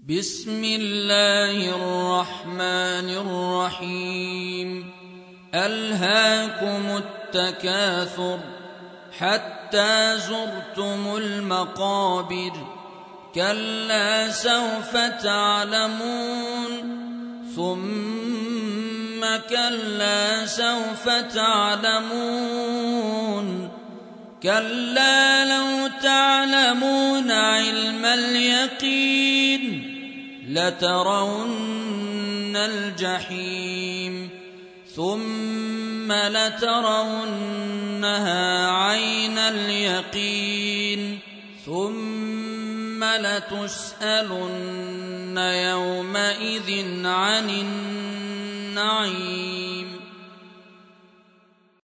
بسم الله الرحمن الرحيم. ألهاكم التكاثر حتى زرتم المقابر، كلا سوف تعلمون ثم كلا سوف تعلمون، كلا لو تعلمون علم اليقين لترون الجحيم ثم لترونها عين اليقين ثم لتسألن يومئذ عن النعيم.